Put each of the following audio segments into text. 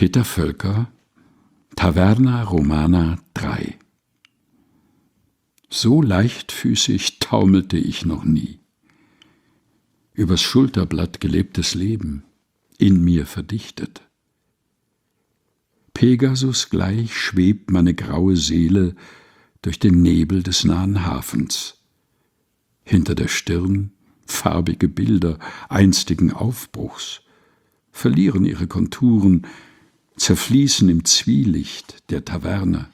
Peter Völker, Taverna Romana 3. So leichtfüßig taumelte ich noch nie. Übers Schulterblatt gelebtes Leben, in mir verdichtet. Pegasus gleich schwebt meine graue Seele durch den Nebel des nahen Hafens. Hinter der Stirn farbige Bilder einstigen Aufbruchs, verlieren ihre Konturen, zerfließen im Zwielicht der Taverne.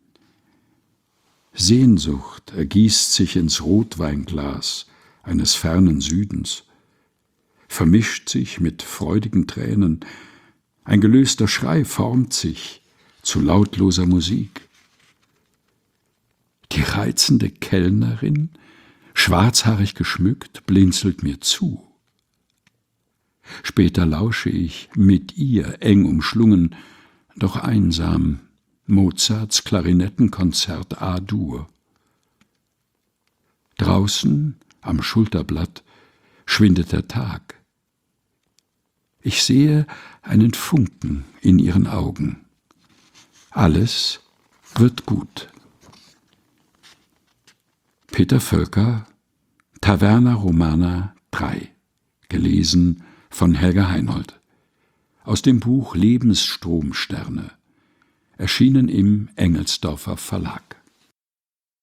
Sehnsucht ergießt sich ins Rotweinglas eines fernen Südens, vermischt sich mit freudigen Tränen, ein gelöster Schrei formt sich zu lautloser Musik. Die reizende Kellnerin, schwarzhaarig geschmückt, blinzelt mir zu. Später lausche ich mit ihr eng umschlungen, doch einsam, Mozarts Klarinettenkonzert A-Dur. Draußen am Schulterblatt schwindet der Tag. Ich sehe einen Funken in ihren Augen. Alles wird gut. Peter Völker, Taverna Romana 3, gelesen von Helga Heinold. Aus dem Buch Lebensstromsterne, erschienen im Engelsdorfer Verlag.